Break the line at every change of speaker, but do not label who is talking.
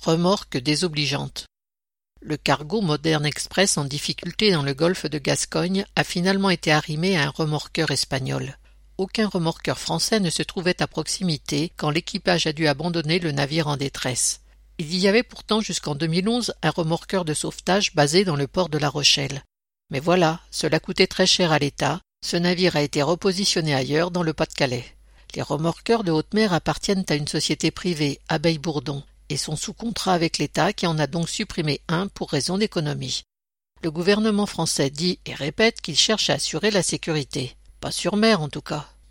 Remorque désobligeante. Le cargo Modern Express en difficulté dans le golfe de Gascogne a finalement été arrimé à un remorqueur espagnol. Aucun remorqueur français ne se trouvait à proximité quand l'équipage a dû abandonner le navire en détresse. Il y avait pourtant jusqu'en 2011 un remorqueur de sauvetage basé dans le port de La Rochelle. Mais voilà, cela coûtait très cher à l'État, ce navire a été repositionné ailleurs dans le Pas-de-Calais. Les remorqueurs de haute mer appartiennent à une société privée, Abeille-Bourdon, et sont sous contrat avec l'État qui en a donc supprimé un pour raison d'économie. Le gouvernement français dit et répète qu'il cherche à assurer la sécurité. Pas sur mer en tout cas.